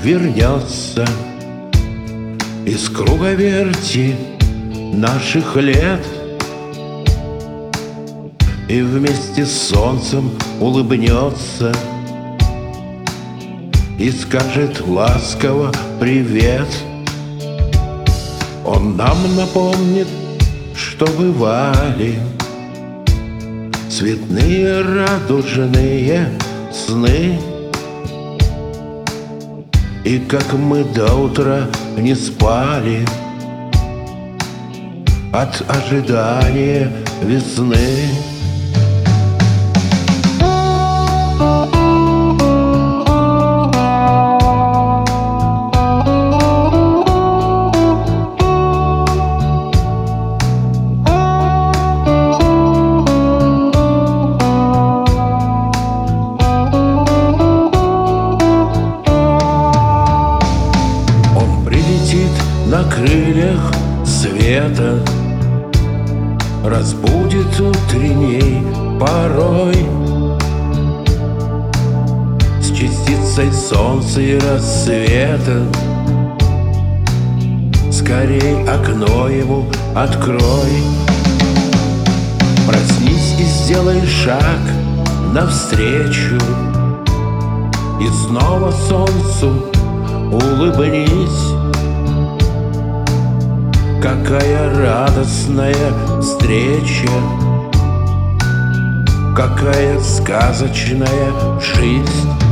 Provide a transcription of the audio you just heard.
вернется из круговерти наших лет и вместе с солнцем улыбнется и скажет ласково привет. Он нам напомнит, что бывали цветные радужные сны, и как мы до утра не спали от ожидания весны. На крыльях света разбудит утренней порой с частицей солнца и рассвета. Скорей окно ему открой, проснись и сделай шаг навстречу, и снова солнцу улыбнись. Какая радостная встреча, какая сказочная жизнь.